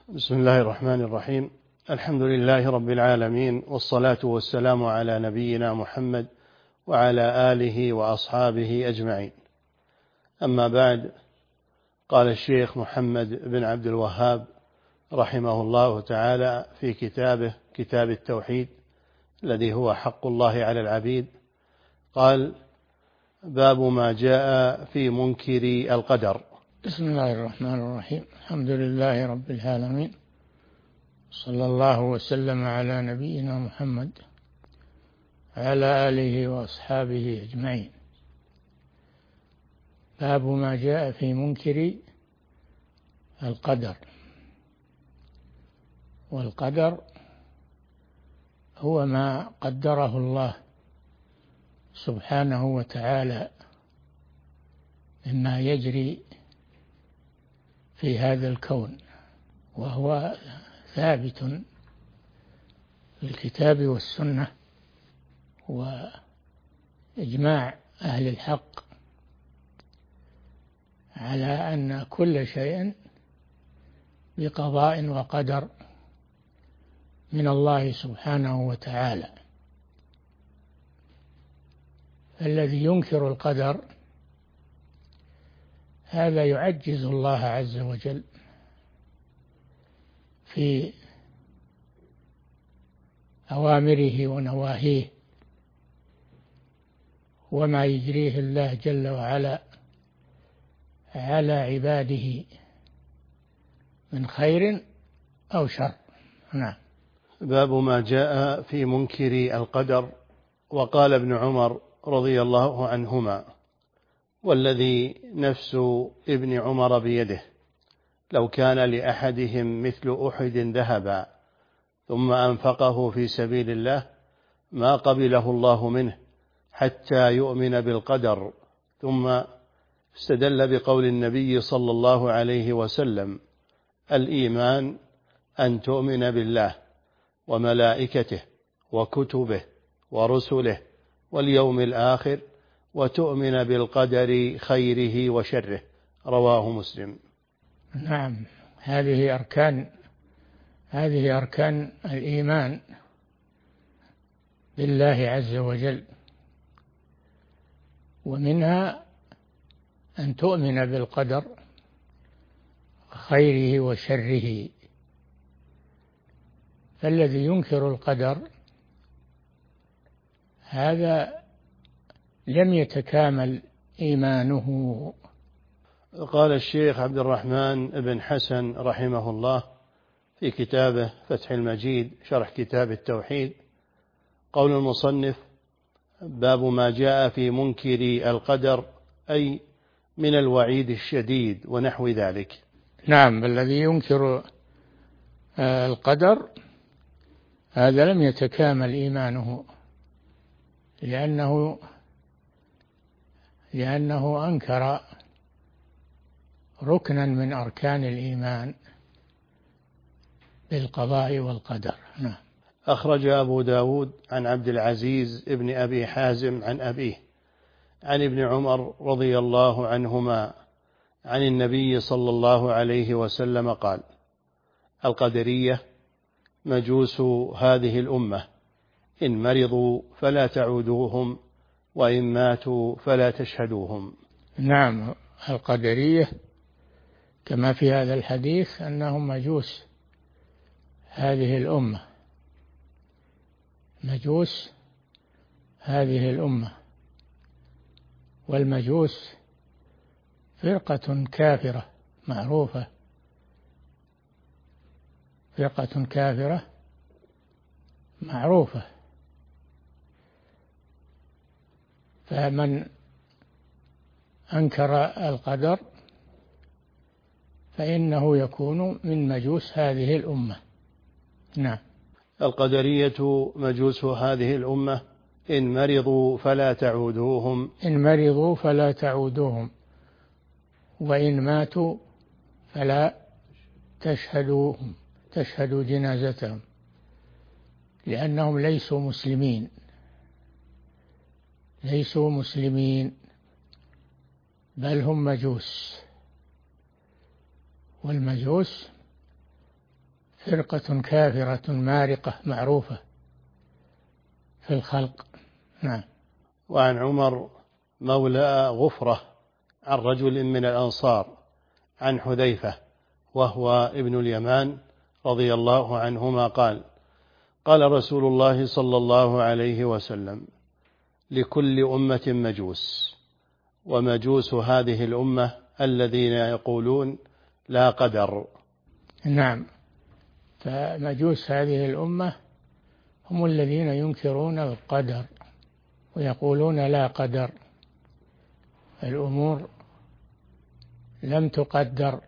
بسم الله الرحمن الرحيم. الحمد لله رب العالمين، والصلاة والسلام على نبينا محمد وعلى آله وأصحابه أجمعين. أما بعد، قال الشيخ محمد بن عبد الوهاب رحمه الله تعالى في كتابه كتاب التوحيد الذي هو حق الله على العبيد، قال: باب ما جاء في منكر القدر. بسم الله الرحمن الرحيم. الحمد لله رب العالمين، صلى الله وسلم على نبينا محمد وعلى آله وأصحابه أجمعين. باب ما جاء في منكر القدر. والقدر هو ما قدره الله سبحانه وتعالى مما يجري في هذا الكون، وهو ثابت في الكتاب والسنة وإجماع أهل الحق على أن كل شيء بقضاء وقدر من الله سبحانه وتعالى. الذي ينكر القدر هذا يعجز الله عز وجل في أوامره ونواهيه، وما يجريه الله جل وعلا على عباده من خير أو شر. نعم. باب ما جاء في منكر القدر. وقال ابن عمر رضي الله عنهما: والذي نفس ابن عمر بيده لو كان لأحدهم مثل أحد ذهبا ثم أنفقه في سبيل الله ما قبله الله منه حتى يؤمن بالقدر. ثم استدل بقول النبي صلى الله عليه وسلم: الإيمان أن تؤمن بالله وملائكته وكتبه ورسله واليوم الآخر وتؤمن بالقدر خيره وشره. رواه مسلم. نعم، هذه أركان الإيمان بالله عز وجل، ومنها أن تؤمن بالقدر خيره وشره. فالذي ينكر القدر هذا لم يتكامل إيمانه. قال الشيخ عبد الرحمن بن حسن رحمه الله في كتابه فتح المجيد شرح كتاب التوحيد: قول المصنف: باب ما جاء في منكر القدر، أي من الوعيد الشديد ونحو ذلك. نعم، الذي ينكر القدر هذا لم يتكامل إيمانه، لأنه أنكر ركنا من أركان الإيمان بالقضاء والقدر. نعم. أخرج أبو داود عن عبد العزيز ابن أبي حازم عن أبيه عن ابن عمر رضي الله عنهما عن النبي صلى الله عليه وسلم قال: القدرية مجوس هذه الأمة، إن مرضوا فلا تعودوهم، وإن ماتوا فلا تشهدوهم. نعم، القدرية كما في هذا الحديث أنهم مجوس هذه الأمة، مجوس هذه الأمة. والمجوس فرقة كافرة معروفة، فرقة كافرة معروفة. فمن أنكر القدر فإنه يكون من مجوس هذه الأمة. نعم. القدرية مجوس هذه الأمة، إن مرضوا فلا تعودوهم، إن مرضوا فلا تعودوهم، وإن ماتوا فلا تشهدوهم، تشهدوا جنازتهم، لأنهم ليسوا مسلمين بل هم مجوس. والمجوس فرقة كافرة مارقة معروفة في الخلق. نعم. وعن عمر مولى غفرة عن رجل من الأنصار عن حذيفة وهو ابن اليمان رضي الله عنهما قال: قال رسول الله صلى الله عليه وسلم: لكل أمة مجوس، ومجوس هذه الأمة الذين يقولون لا قدر. نعم. فمجوس هذه الأمة هم الذين ينكرون القدر ويقولون لا قدر، الأمور لم تقدر،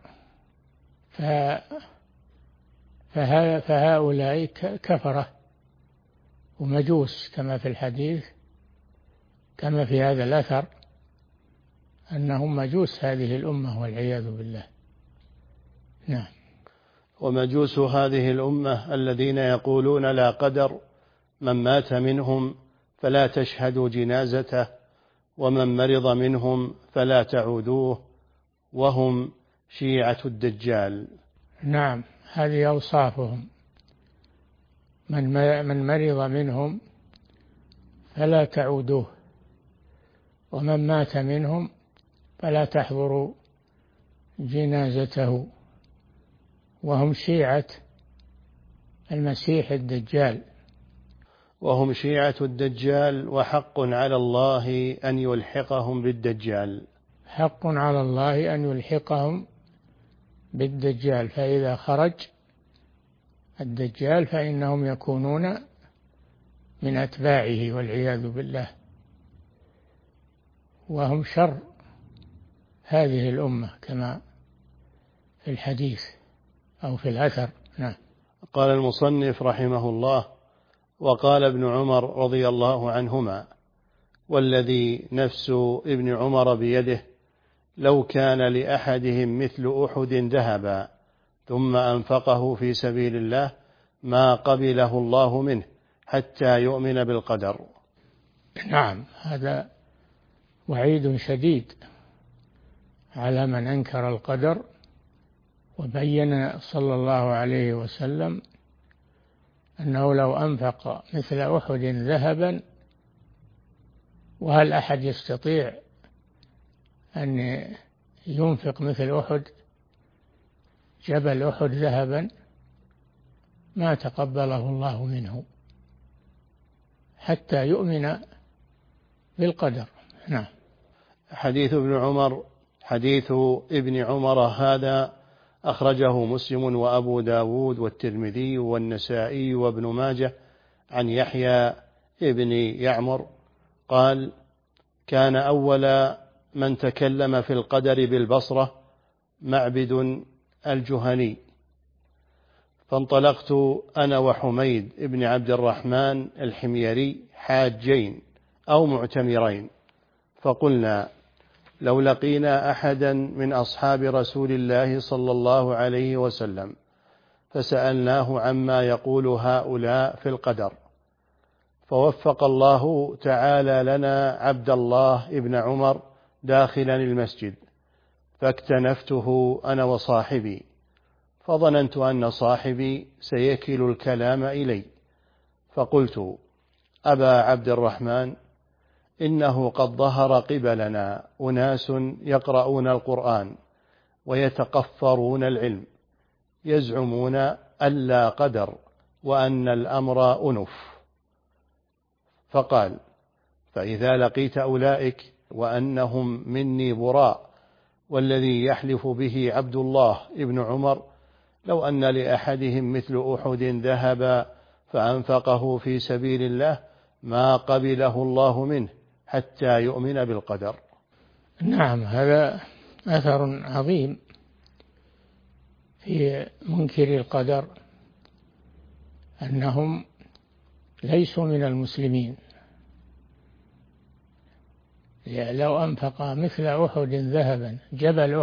فهؤلاء كفرة ومجوس كما في الحديث، كما في هذا الأثر أنهم مجوس هذه الأمة والعياذ بالله. نعم. ومجوس هذه الأمة الذين يقولون لا قدر: من مات منهم فلا تشهدوا جنازته، ومن مرض منهم فلا تعودوه، وهم شيعة الدجال. نعم، هذه أوصافهم: من مرض منهم فلا تعودوه، ومن مات منهم فلا تحضروا جنازته، وهم شيعة المسيح الدجال. وهم شيعة الدجال، وحق على الله أن يلحقهم بالدجال. حق على الله أن يلحقهم بالدجال، فإذا خرج الدجال فإنهم يكونون من أتباعه والعياذ بالله، وهم شر هذه الأمة كما في الحديث أو في الأثر. نعم. قال المصنف رحمه الله: وقال ابن عمر رضي الله عنهما: والذي نفس ابن عمر بيده لو كان لأحدهم مثل أحد ذهبا ثم أنفقه في سبيل الله ما قبله الله منه حتى يؤمن بالقدر. نعم، هذا وعيد شديد على من أنكر القدر، وبين صلى الله عليه وسلم أنه لو أنفق مثل أحد ذهبا، وهل أحد يستطيع أن ينفق مثل أحد، جبل أحد ذهبا، ما تقبله الله منه حتى يؤمن بالقدر. نعم. حديث ابن عمر هذا أخرجه مسلم وأبو داود والترمذي والنسائي وابن ماجه عن يحيى ابن يعمر قال: كان أول من تكلم في القدر بالبصرة معبد الجهني، فانطلقت أنا وحميد ابن عبد الرحمن الحميري حاجين أو معتمرين، فقلنا: لو لقينا أحدا من أصحاب رسول الله صلى الله عليه وسلم فسألناه عما يقول هؤلاء في القدر، فوفق الله تعالى لنا عبد الله ابن عمر داخلا المسجد، فاكتنفته أنا وصاحبي، فظننت أن صاحبي سيكل الكلام إلي، فقلت: أبا عبد الرحمن، إنه قد ظهر قبلنا أناس يقرؤون القرآن ويتقفرون العلم، يزعمون أن لا قدر وأن الأمر أنف. فقال: فإذا لقيت أولئك وأنهم مني براء، والذي يحلف به عبد الله ابن عمر لو أن لأحدهم مثل أحد ذهبا فأنفقه في سبيل الله ما قبله الله منه حتى يؤمن بالقدر. نعم، هذا أثر عظيم في منكر القدر، أنهم ليسوا من المسلمين. لو أنفق مثل أحد ذهبا، جبل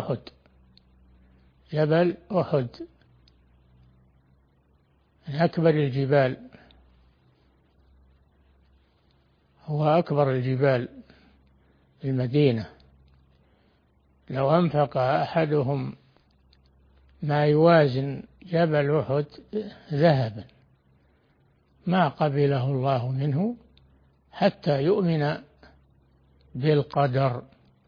أحد من أكبر الجبال، هو أكبر الجبال في المدينة، لو أنفق أحدهم ما يوازن جبل أحد ذهبا ما قبله الله منه حتى يؤمن بالقدر،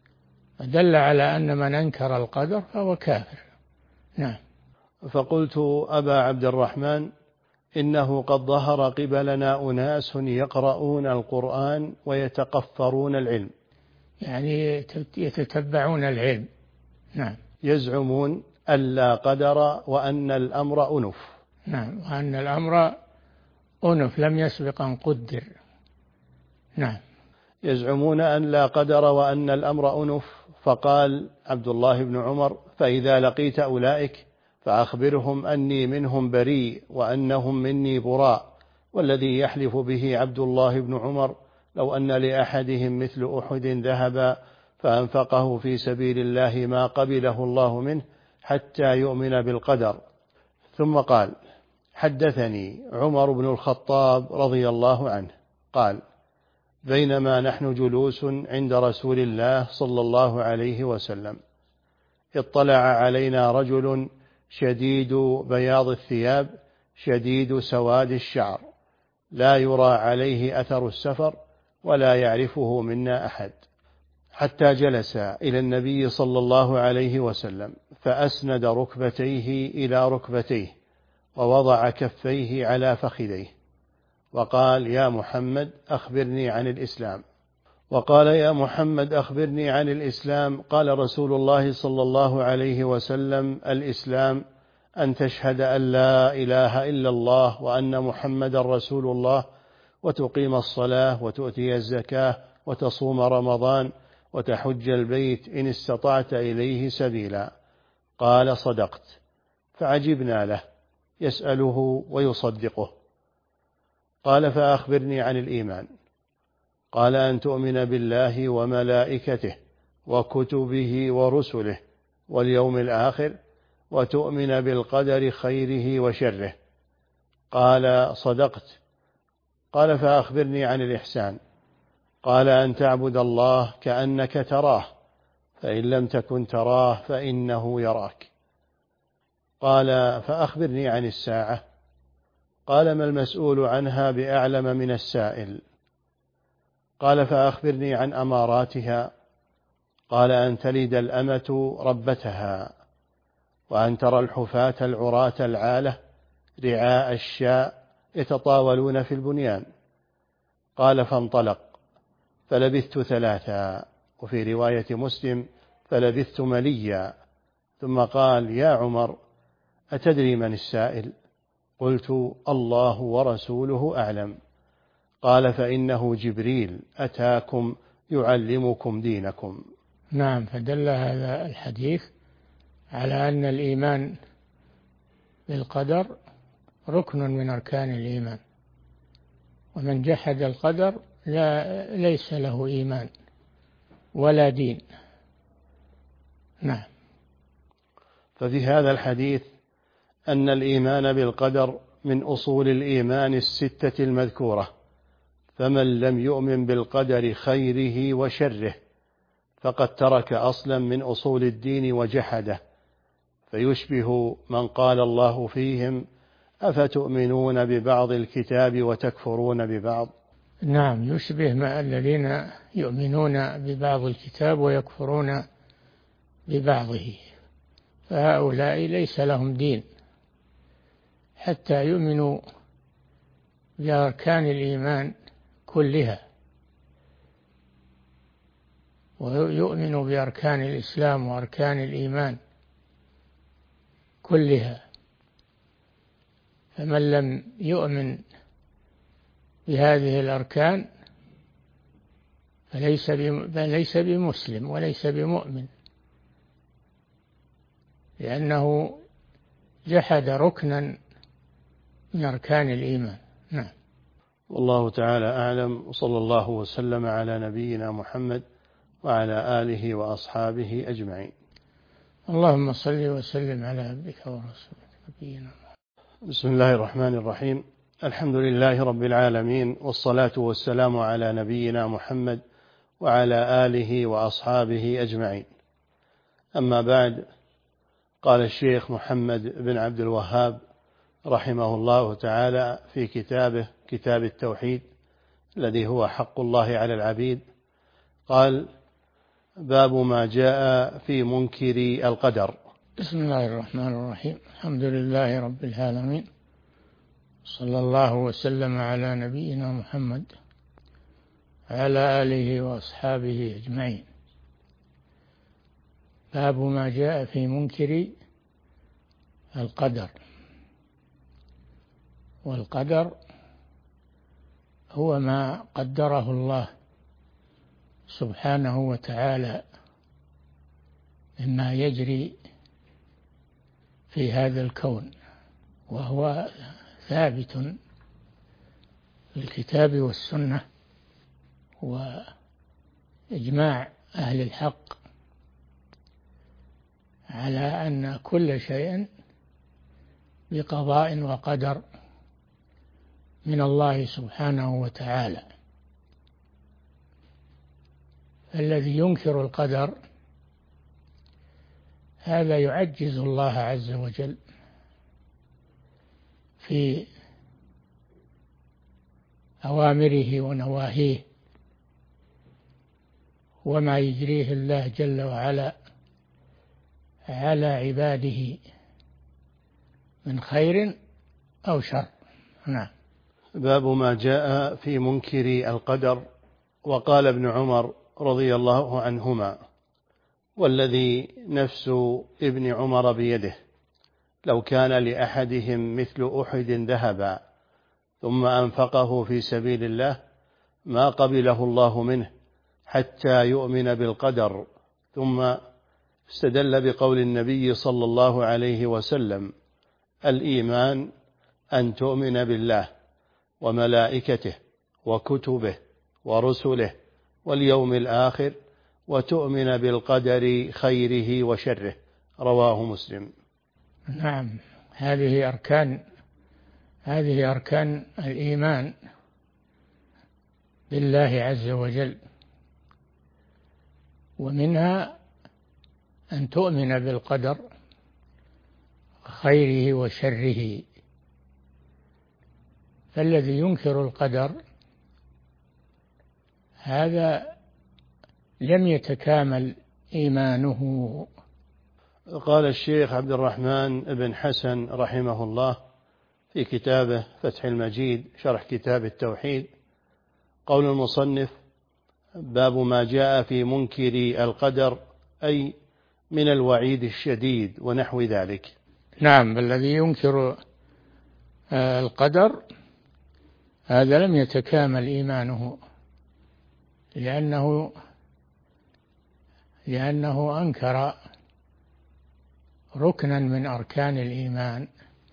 فدل على أن من أنكر القدر فهو كافر. نعم. فقلت: أبا عبد الرحمن، إنه قد ظهر قبلنا أناس يقرؤون القرآن ويتقفرون العلم، يعني يتتبعون العلم. نعم. يزعمون أن لا قدر وأن الأمر أنف. نعم، وأن الأمر أنف لم يسبق أن قدر. نعم. يزعمون أن لا قدر وأن الأمر أنف. فقال عبد الله بن عمر: فإذا لقيت أولئك فأخبرهم أني منهم بريء وأنهم مني براء، والذي يحلف به عبد الله بن عمر لو أن لأحدهم مثل أحد ذهبا فأنفقه في سبيل الله ما قبله الله منه حتى يؤمن بالقدر. ثم قال: حدثني عمر بن الخطاب رضي الله عنه قال: بينما نحن جلوس عند رسول الله صلى الله عليه وسلم اطلع علينا رجل شديد بياض الثياب شديد سواد الشعر، لا يرى عليه أثر السفر ولا يعرفه منا أحد، حتى جلس إلى النبي صلى الله عليه وسلم فأسند ركبتيه إلى ركبتيه ووضع كفيه على فخذيه وقال: يا محمد أخبرني عن الإسلام. وقال: يا محمد أخبرني عن الإسلام. قال رسول الله صلى الله عليه وسلم: الإسلام أن تشهد أن لا إله إلا الله وأن محمد رسول الله، وتقيم الصلاة وتؤتي الزكاة وتصوم رمضان وتحج البيت إن استطعت إليه سبيلا. قال: صدقت. فعجبنا له يسأله ويصدقه. قال: فأخبرني عن الإيمان. قال: أن تؤمن بالله وملائكته وكتبه ورسله واليوم الآخر وتؤمن بالقدر خيره وشره. قال: صدقت. قال: فأخبرني عن الإحسان. قال: أن تعبد الله كأنك تراه، فإن لم تكن تراه فإنه يراك. قال: فأخبرني عن الساعة. قال: ما المسؤول عنها بأعلم من السائل. قال: فأخبرني عن أماراتها. قال: أن تلد الأمة ربتها، وأن ترى الحفاة العراة العالة رعاء الشاء يتطاولون في البنيان. قال: فانطلق فلبثت 3، وفي رواية مسلم: فلبثت مليا. ثم قال: يا عمر، أتدري من السائل؟ قلت: الله ورسوله أعلم. قال: فإنه جبريل أتاكم يعلمكم دينكم. نعم. فدل هذا الحديث على أن الإيمان بالقدر ركن من أركان الإيمان، ومن جحد القدر ليس له إيمان ولا دين. نعم. ففي هذا الحديث أن الإيمان بالقدر من أصول الإيمان 6 المذكورة، فمن لم يؤمن بالقدر خيره وشره فقد ترك أصلا من أصول الدين وجحده، فيشبه من قال الله فيهم: أفتؤمنون ببعض الكتاب وتكفرون ببعض. نعم، يشبه ما الذين يؤمنون ببعض الكتاب ويكفرون ببعضه، فهؤلاء ليس لهم دين حتى يؤمنوا بأركان الإيمان كلها، ويؤمنوا بأركان الإسلام وأركان الإيمان كلها. فمن لم يؤمن بهذه الأركان فليس بمسلم وليس بمؤمن، لأنه جحد ركنا من أركان الإيمان. نعم. والله تعالى أعلم، وصلى الله وسلم على نبينا محمد وعلى آله وأصحابه أجمعين. اللهم صل وسلم على عبدك ورسولك نبينا محمد. بسم الله الرحمن الرحيم. الحمد لله رب العالمين، والصلاة والسلام على نبينا محمد وعلى آله وأصحابه أجمعين. أما بعد، قال الشيخ محمد بن عبد الوهاب رحمه الله تعالى في كتابه كتاب التوحيد الذي هو حق الله على العبيد، قال: باب ما جاء في منكر القدر. بسم الله الرحمن الرحيم. الحمد لله رب العالمين، صلى الله وسلم على نبينا محمد وعلى آله وأصحابه أجمعين. باب ما جاء في منكر القدر. والقدر هو ما قدره الله سبحانه وتعالى مما يجري في هذا الكون، وهو ثابت في الكتاب والسنة وإجماع أهل الحق على أن كل شيء بقضاء وقدر من الله سبحانه وتعالى. الذي ينكر القدر هذا يعجز الله عز وجل في أوامره ونواهيه وما يجريه الله جل وعلا على عباده من خير أو شر. نعم. باب ما جاء في منكر القدر. وقال ابن عمر رضي الله عنهما: والذي نفس ابن عمر بيده لو كان لأحدهم مثل أحد ذهبا ثم أنفقه في سبيل الله ما قبله الله منه حتى يؤمن بالقدر. ثم استدل بقول النبي صلى الله عليه وسلم: الإيمان أن تؤمن بالله وملائكته وكتبه ورسله واليوم الآخر وتؤمن بالقدر خيره وشره. رواه مسلم. نعم، هذه أركان الإيمان بالله عز وجل، ومنها أن تؤمن بالقدر خيره وشره. فالذي ينكر القدر هذا لم يتكامل إيمانه. قال الشيخ عبد الرحمن بن حسن رحمه الله في كتابه فتح المجيد شرح كتاب التوحيد: قول المصنف: باب ما جاء في منكر القدر، أي من الوعيد الشديد ونحو ذلك. نعم، الذي ينكر القدر هذا لم يتكامل إيمانه، لأنه أنكر ركنا من أركان الإيمان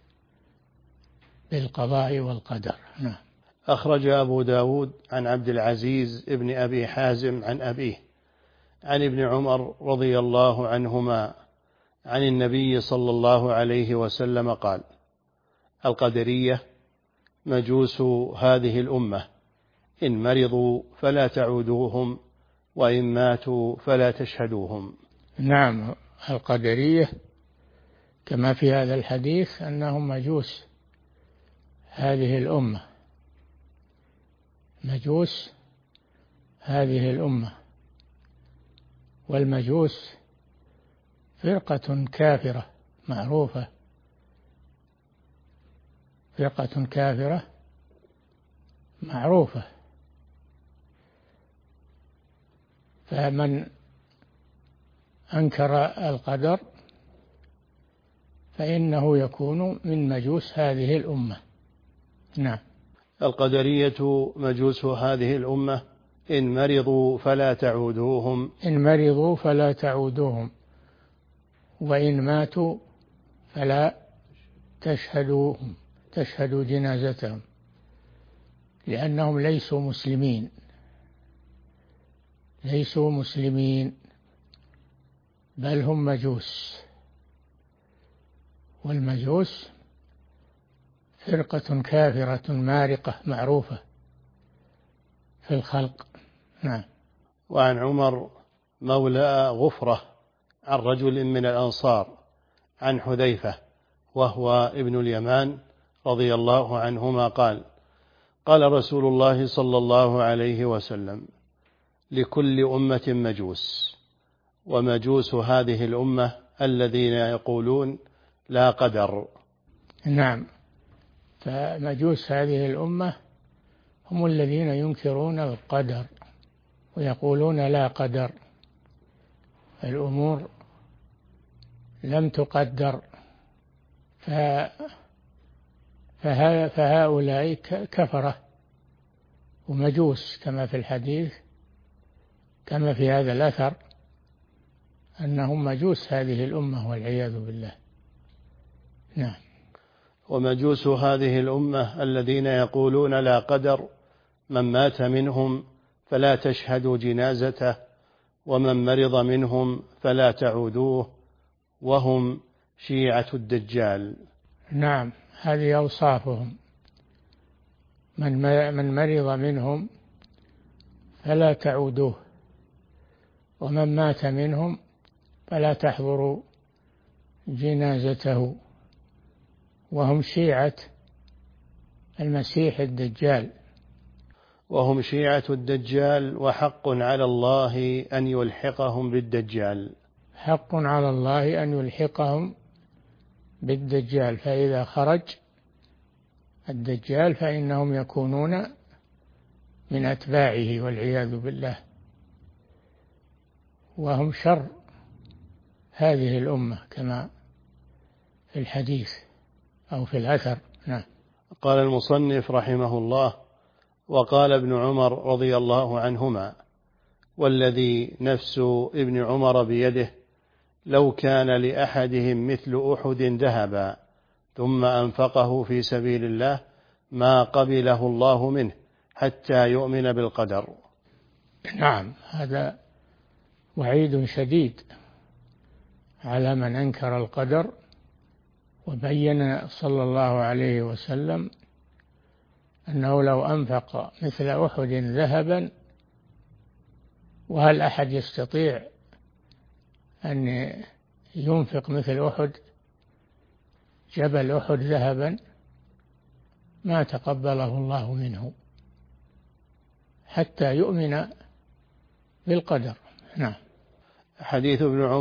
بالقضاء والقدر. نعم. أخرج أبو داود عن عبد العزيز ابن أبي حازم عن أبيه عن ابن عمر رضي الله عنهما عن النبي صلى الله عليه وسلم قال: القدرية مجوس هذه الأمة، إن مرضوا فلا تعودوهم وإن ماتوا فلا تشهدوهم. نعم، القدرية كما في هذا الحديث أنهم مجوس هذه الأمة، مجوس هذه الأمة. والمجوس فرقة كافرة معروفة، فرقة كافرة معروفة. فمن أنكر القدر فإنه يكون من مجوس هذه الأمة. نعم. القدرية مجوس هذه الأمة، إن مرضوا فلا تعودوهم، إن مرضوا فلا تعودوهم وإن ماتوا فلا تشهدوهم، تشهدوا جنازتهم، لأنهم ليسوا مسلمين، ليسوا مسلمين بل هم مجوس. والمجوس فرقة كافرة مارقة معروفة في الخلق. نعم. وعن عمر مولى غفرة عن رجل من الأنصار عن حذيفة وهو ابن اليمان رضي الله عنهما قال: قال رسول الله صلى الله عليه وسلم: لكل أمة مجوس، ومجوس هذه الأمة الذين يقولون لا قدر. نعم، فمجوس هذه الأمة هم الذين ينكرون القدر ويقولون لا قدر، الأمور لم تقدر، فهؤلاء كفرة ومجوس كما في الحديث، كما في هذا الأثر أنهم مجوس هذه الأمة والعياذ بالله. نعم. ومجوس هذه الأمة الذين يقولون لا قدر من مات منهم فلا تشهدوا جنازته، ومن مرض منهم فلا تعودوه، وهم شيعة الدجال. نعم، هذه أوصافهم: من مرض منهم فلا تعودوه، ومن مات منهم فلا تحضروا جنازته، وهم شيعة المسيح الدجال. وهم شيعة الدجال، وحق على الله أن يلحقهم بالدجال. حق على الله أن يلحقهم بالدجال، فإذا خرج الدجال فإنهم يكونون من أتباعه والعياذ بالله، وهم شر هذه الأمة كما في الحديث أو في الأثر. نعم. قال المصنف رحمه الله: وقال ابن عمر رضي الله عنهما: والذي نفس ابن عمر بيده لو كان لأحدهم مثل أحد ذهبا ثم أنفقه في سبيل الله ما قبله الله منه حتى يؤمن بالقدر. نعم، هذا وعيد شديد على من أنكر القدر، وبين صلى الله عليه وسلم أنه لو أنفق مثل أحد ذهبا، وهل أحد يستطيع أن ينفق مثل أحد، جبل أحد ذهبا، ما تقبله الله منه حتى يؤمن بالقدر. نعم. حديث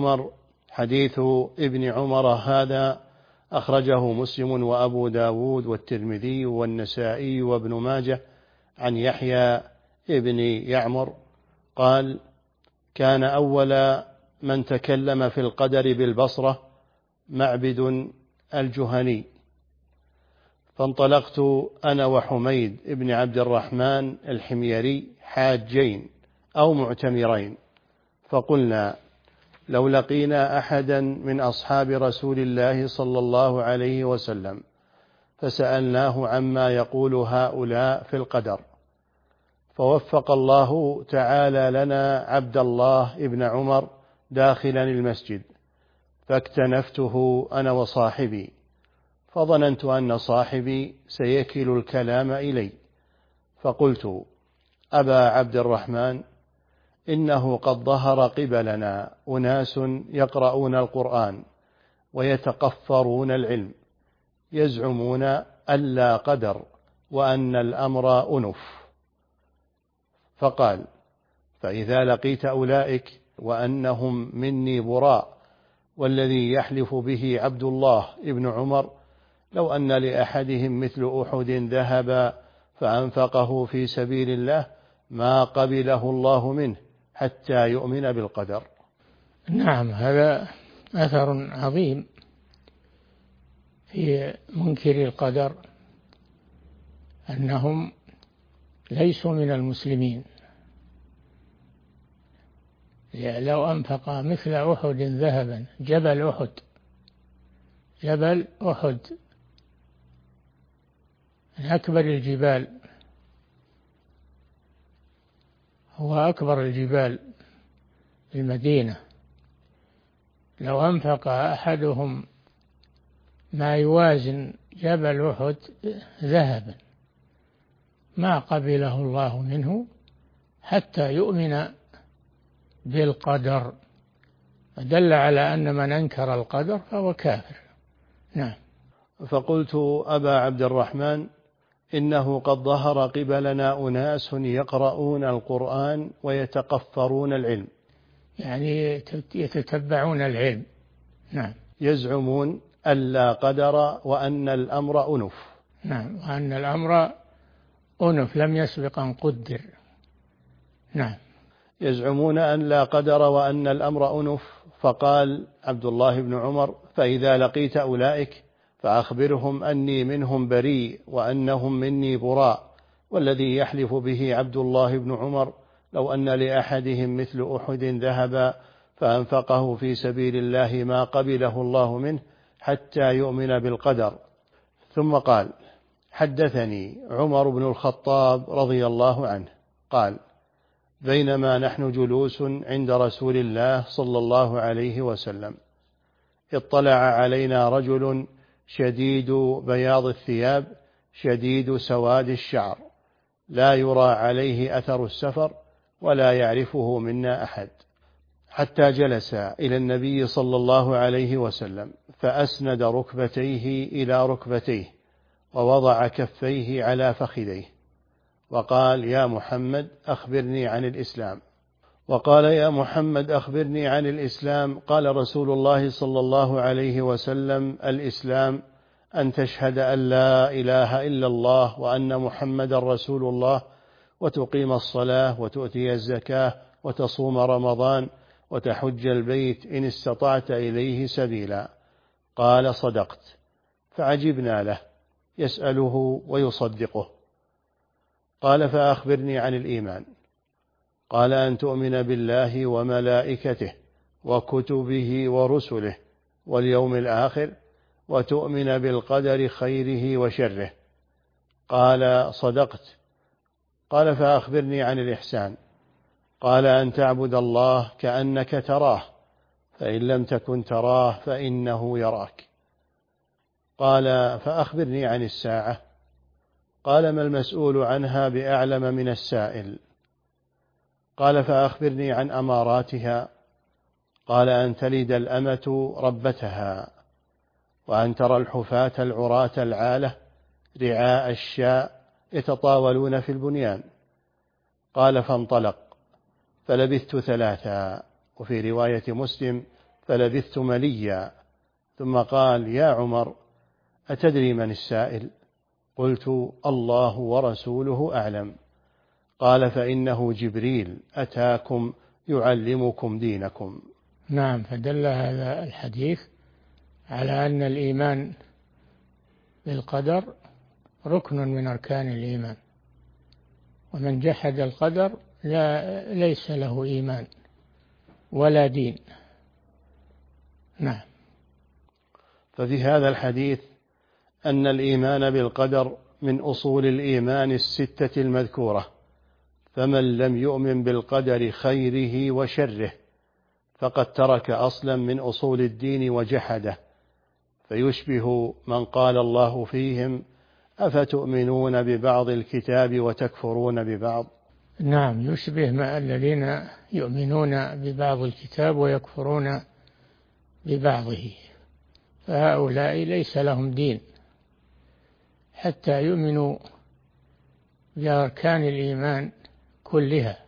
ابن عمر هذا أخرجه مسلم وأبو داود والترمذي والنسائي وابن ماجه عن يحيى ابن يعمر قال: كان أول من تكلم في القدر بالبصرة معبد الجهني، فانطلقت أنا وحميد ابن عبد الرحمن الحميري حاجين أو معتمرين، فقلنا: لو لقينا أحدا من أصحاب رسول الله صلى الله عليه وسلم فسألناه عما يقول هؤلاء في القدر، فوفق الله تعالى لنا عبد الله ابن عمر داخلا المسجد، فاكتنفته أنا وصاحبي، فظننت أن صاحبي سيكل الكلام إلي، فقلت: أبا عبد الرحمن، إنه قد ظهر قبلنا أناس يقرؤون القرآن ويتقفرون العلم، يزعمون أن لا قدر وأن الأمر أنف. فقال: فإذا لقيت أولئك وأنهم مني براء، والذي يحلف به عبد الله ابن عمر لو أن لأحدهم مثل أحد ذهبا فأنفقه في سبيل الله ما قبله الله منه حتى يؤمن بالقدر. نعم، هذا أثر عظيم في منكر القدر، أنهم ليسوا من المسلمين. لو أنفق مثل أحد ذهبا، جبل أحد من أكبر الجبال، هو أكبر الجبال في المدينة، لو أنفق أحدهم ما يوازن جبل أحد ذهبا ما قبله الله منه حتى يؤمن بالقدر، فدل على أن من أنكر القدر فهو كافر. نعم. فقلت: أبا عبد الرحمن، إنه قد ظهر قبلنا أناس يقرؤون القرآن ويتقفرون العلم، يعني يتتبعون العلم. نعم. يزعمون أن لا قدر وأن الأمر أنف. نعم، وأن الأمر أنف لم يسبق أن قدر. نعم. يزعمون أن لا قدر وأن الأمر أنف. فقال عبد الله بن عمر: فإذا لقيت أولئك فأخبرهم أني منهم بريء وأنهم مني براء، والذي يحلف به عبد الله بن عمر لو أن لأحدهم مثل أحد ذهبا فأنفقه في سبيل الله ما قبله الله منه حتى يؤمن بالقدر. ثم قال: حدثني عمر بن الخطاب رضي الله عنه قال: بينما نحن جلوس عند رسول الله صلى الله عليه وسلم اطلع علينا رجل شديد بياض الثياب شديد سواد الشعر، لا يرى عليه أثر السفر ولا يعرفه منا أحد، حتى جلس إلى النبي صلى الله عليه وسلم فأسند ركبتيه إلى ركبتيه ووضع كفيه على فخذيه وقال: يا محمد أخبرني عن الإسلام. وقال: يا محمد أخبرني عن الإسلام. قال رسول الله صلى الله عليه وسلم: الإسلام أن تشهد أن لا إله إلا الله وأن محمد رسول الله، وتقيم الصلاة وتؤتي الزكاة وتصوم رمضان وتحج البيت إن استطعت إليه سبيلا. قال: صدقت. فعجبنا له يسأله ويصدقه. قال: فأخبرني عن الإيمان. قال: أن تؤمن بالله وملائكته وكتبه ورسله واليوم الآخر وتؤمن بالقدر خيره وشره. قال: صدقت. قال: فأخبرني عن الإحسان. قال: أن تعبد الله كأنك تراه، فإن لم تكن تراه فإنه يراك. قال: فأخبرني عن الساعة. قال: ما المسؤول عنها بأعلم من السائل. قال: فأخبرني عن أماراتها. قال: أن تلد الأمة ربتها، وأن ترى الحفاة العراة العالة رعاء الشاء يتطاولون في البنيان. قال: فانطلق فلبثت 3، وفي رواية مسلم: فلبثت مليا. ثم قال: يا عمر، أتدري من السائل؟ قلت: الله ورسوله أعلم. قال: فإنه جبريل أتاكم يعلمكم دينكم. نعم. فدل هذا الحديث على أن الإيمان بالقدر ركن من أركان الإيمان، ومن جحد القدر ليس له إيمان ولا دين. نعم. ففي هذا الحديث أن الإيمان بالقدر من أصول الإيمان 6 المذكورة، فمن لم يؤمن بالقدر خيره وشره فقد ترك أصلا من أصول الدين وجحده، فيشبه من قال الله فيهم: أفتؤمنون ببعض الكتاب وتكفرون ببعض. نعم، يشبه ما الذين يؤمنون ببعض الكتاب ويكفرون ببعضه، فهؤلاء ليس لهم دين حتى يؤمنوا بأركان الإيمان كلها،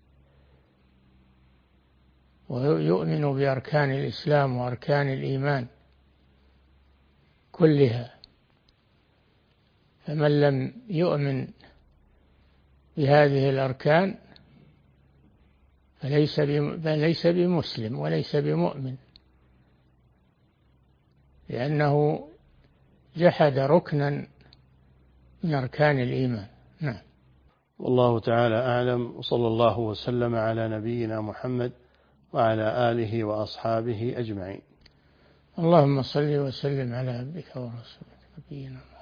ويؤمنوا بأركان الإسلام وأركان الإيمان كلها. فمن لم يؤمن بهذه الأركان فليس بمسلم وليس بمؤمن، لأنه جحد ركنا من أركان الإيمان. نعم. والله تعالى أعلم، وصلى الله وسلم على نبينا محمد وعلى آله وأصحابه أجمعين. اللهم صل وسلم على عبدك ورسولك نبينا محمد.